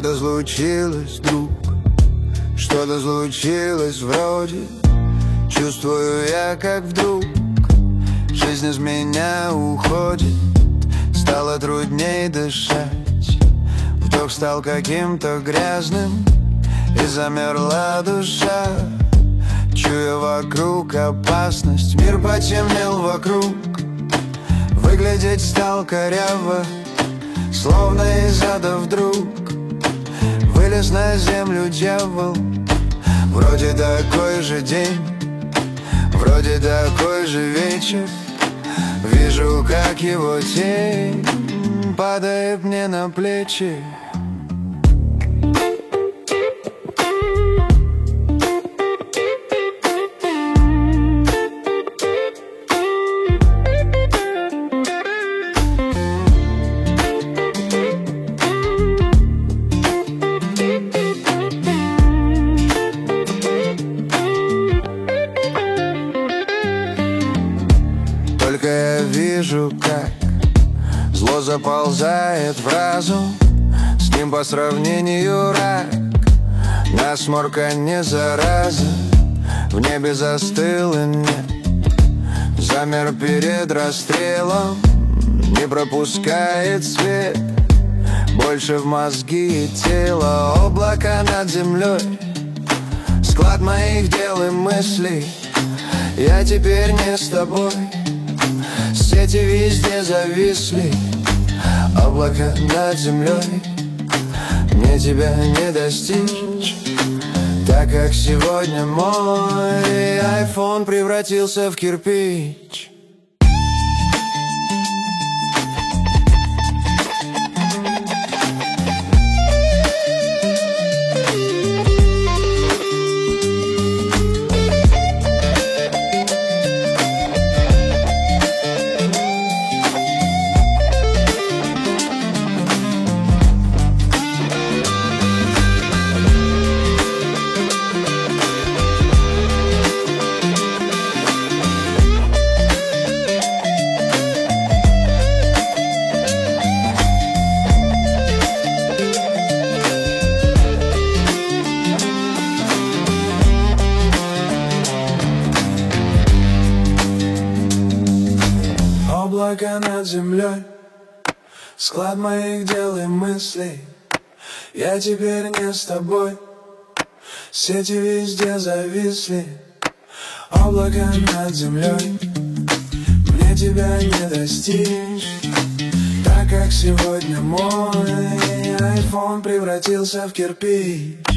Что-то случилось, друг, что-то случилось вроде. Чувствую я, как вдруг жизнь из меня уходит. Стало трудней дышать, вдох стал каким-то грязным, и замерла душа, чуя вокруг опасность. Мир потемнел вокруг, выглядеть стал коряво, словно из ада вдруг вылез на землю дьявол. Вроде такой же день, вроде такой же вечер. Вижу, как его тень падает мне на плечи. Только я вижу, как зло заползает в разум. С ним по сравнению рак, насморк, а не зараза. В небе застыл и нет, замер перед расстрелом. Не пропускает свет больше в мозги и тело. Облака над землей, склад моих дел и мыслей. Я теперь не с тобой, сети везде зависли. Облака над землей, мне тебя не достичь, так как сегодня мой айфон превратился в кирпич. Облака над землей, склад моих дел и мыслей. Я теперь не с тобой, сети везде зависли. Облака над землей, мне тебя не достичь, так как сегодня мой айфон превратился в кирпич.